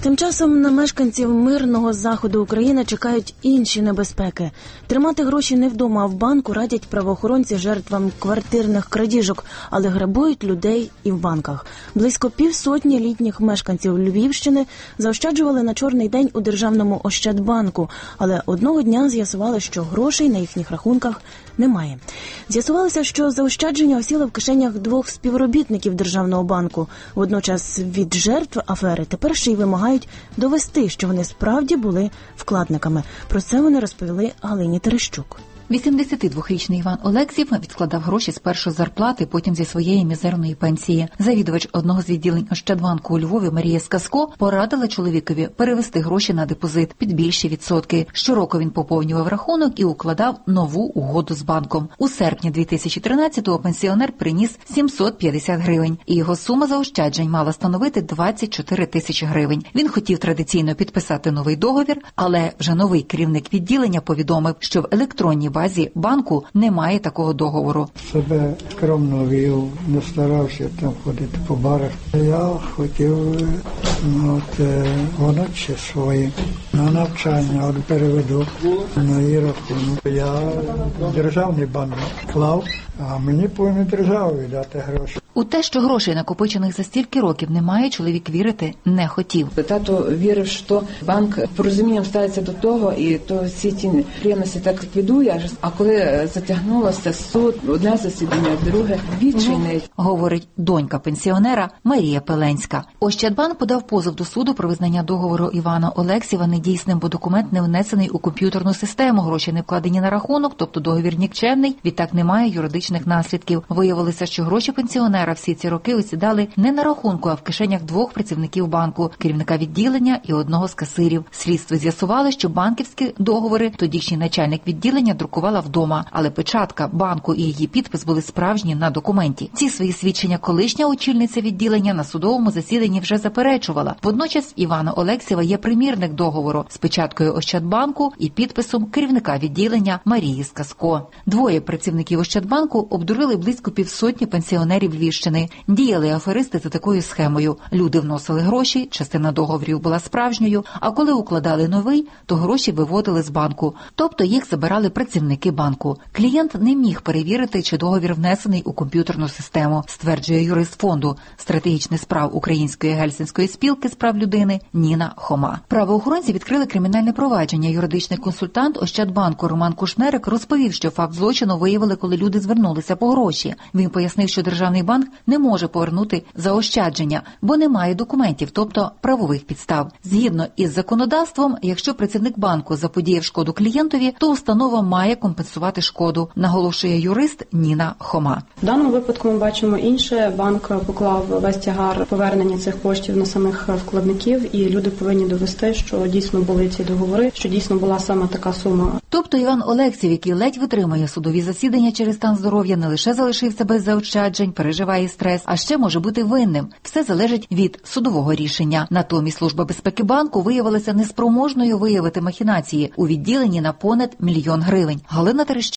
Тим часом на мешканців мирного заходу України чекають інші небезпеки. Тримати гроші не вдома, а в банку радять правоохоронці жертвам квартирних крадіжок, але грабують людей і в банках. Близько 50 літніх мешканців Львівщини заощаджували на чорний день у Державному Ощадбанку, але одного дня з'ясували, що грошей на їхніх рахунках немає. З'ясувалося, що заощадження осіли в кишенях 2 співробітників Державного банку. Водночас від жертв афери тепер ще й вимагають довести, що вони справді були вкладниками. Про це вони розповіли Галині Терещук. 82-річний Іван Олексів відкладав гроші з першої зарплати, потім зі своєї мізерної пенсії. Завідувач одного з відділень Ощадбанку у Львові Марія Сказко порадила чоловікові перевести гроші на депозит під більші відсотки. Щороку він поповнював рахунок і укладав нову угоду з банком. У серпні 2013-го пенсіонер приніс 750 гривень, і його сума заощаджень мала становити 24 тисячі гривень. Він хотів традиційно підписати новий договір, але вже новий керівник відділення повідомив, що в електронній базі банку немає такого договору. Себе скромно вів, не старався там ходити по барах. Я хотів онучі свої на навчання переведу на її рахунок. Я державний банк клав, а мені повинні держава віддати гроші. У те, що грошей, накопичених за стільки років, немає, чоловік вірити не хотів. Тато вірив, що банк порозумінням ставиться до того, і то всі ті приємності так ліквідує. А коли затягнулося суд, одне засідання, друге, відчайний. Говорить донька пенсіонера Марія Пеленська. Ощадбанк подав позов до суду про визнання договору Івана Олексєва недійсним, бо документ не внесений у комп'ютерну систему, гроші не вкладені на рахунок, тобто договір нікчемний, відтак немає юридичних наслідків. Виявилося, що гроші пенсіонера всі ці роки осідали не на рахунку, а в кишенях 2 працівників банку, керівника відділення і одного з касирів. Слідство з'ясувало, що банківські договори тодішній начальник відділення друкувала вдома, але печатка банку і її підпис були справжні на документі. Ці свої свідчення колишня очільниця відділення на судовому засіданні вже заперечувала. Водночас Івана Олексєва є примірник договору з печаткою Ощадбанку і підписом керівника відділення Марії Сказко. 2 працівників Ощадбанку обдурили близько 50 пенсіонерів Львівщини. Діяли аферисти за такою схемою. Люди вносили гроші, частина договорів була справжньою, а коли укладали новий, то гроші виводили з банку. Тобто їх забирали працівники банку. Клієнт не міг перевірити, чи договір внесений у комп'ютерну систему, стверджує юрист фонду стратегічних справ Української Гельсінської спілки з прав людини Ніна Хома. Правоохоронці відкрили кримінальне провадження. Юридичний консультант Ощадбанку Роман Кушнерик розповів, що факт злочину виявили, коли люди звернулися по гроші. Він пояснив, що Державний банк не може повернути заощадження, бо немає документів, тобто правових підстав. Згідно із законодавством, якщо працівник банку заподіяв шкоду клієнтові, то установа має компенсувати шкоду, наголошує юрист Ніна Хома. В даному випадку ми бачимо інше. Банк поклав весь тягар повернення цих коштів на самих вкладників, і люди повинні довести, що дійсно були ці договори, що дійсно була саме така сума. Тобто Іван Олексєв, який ледь витримує судові засідання через стан здоров'я, не лише залишився без заощаджень, переживає стрес, а ще може бути винним. Все залежить від судового рішення. Натомість Служба безпеки банку виявилася неспроможною виявити махінації у відділенні на понад 1 мільйон гривень. Галина Терещук.